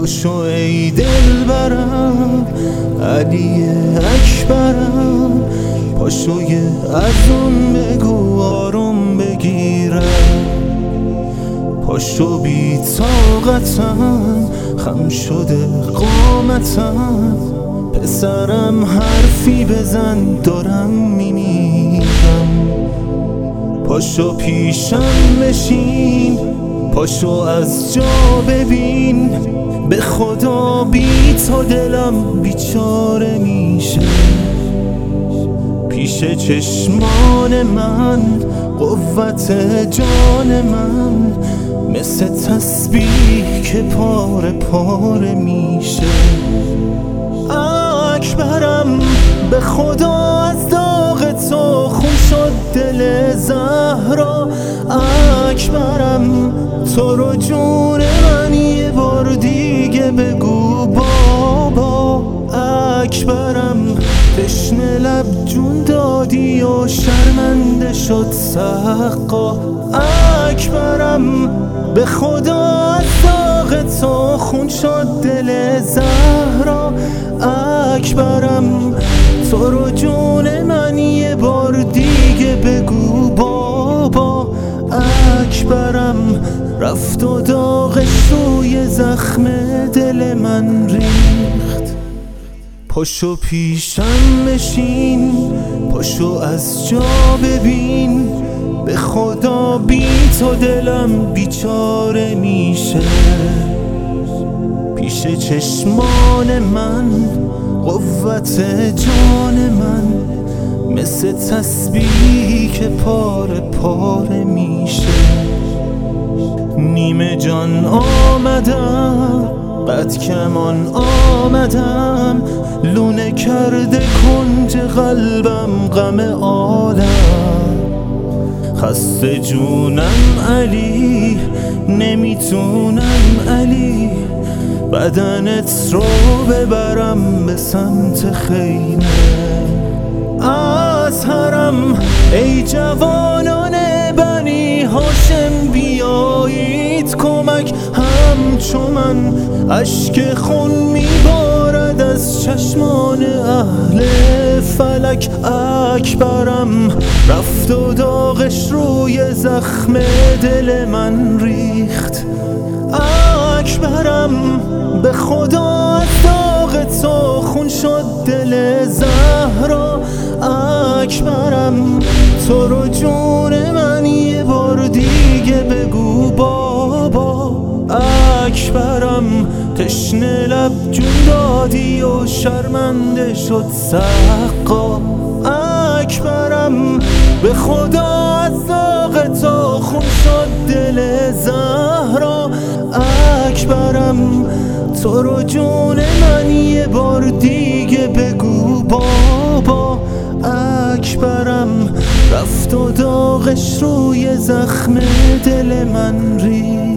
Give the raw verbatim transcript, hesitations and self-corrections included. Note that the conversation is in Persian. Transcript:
پاشو ای دلبرم، علی اکبرم، پاشو یه از اون بگو آروم بگیرم. پاشو بی طاقتم، خم شده قامتم، پسرم حرفی بزن دارم میمیرم. پاشو پیشم بشین، پاشو از جا ببین، به خدا بی تو دلم بیچاره میشه. پیش چشمان من قوت جان من، مثل تسبیح که پاره پاره میشه. اکبرم به خدا از داغ تو خون شد دل زهرا. اکبرم تو رو جون من یه بار دیگه بگو بابا. اکبرم تشنه لب جون دادی و شرمنده شد سقا. اکبرم به خدا از داغ تو خون شد دل زهرا. اکبرم تو رو جون من یه بار دیگه بگو بابا. اکبرم رفت و داغش روی زخم دل من ریخت. پاشو پیشم بشین، پاشو از جا ببین، به خدا بی تو دلم بیچاره میشه. پیش چشمان من قوت جان من، مثل تسبیحی که پاره پاره میشه. نیمه جان آمدم، بد کمان آمدم، لونه کرده کنج قلبم غم عالم. خسته جونم علی، نمیتونم علی، بدنت رو ببرم به سمت خیمه. از حرم ای جوانان بنی هاشم بیایید کمک. همچو من اشک خون میبارد از چشمان اهل فلک. اکبرم رفت و داغش روی زخم دل من ریخت. اکبرم به خدا از داغ تو خون شد دل زهرا. اکبرم تو رو جون من یه بار دیگه بگو بابا. اکبرم تشنه لب جون دادی و شرمنده شد سقا. اکبرم به خدا از داغ تو خون شد دل زهرا. اکبرم تو رو جون من یه بار دیگه بگو بابا. اکبرم رفت و داغش روی زخم دل من ریخت.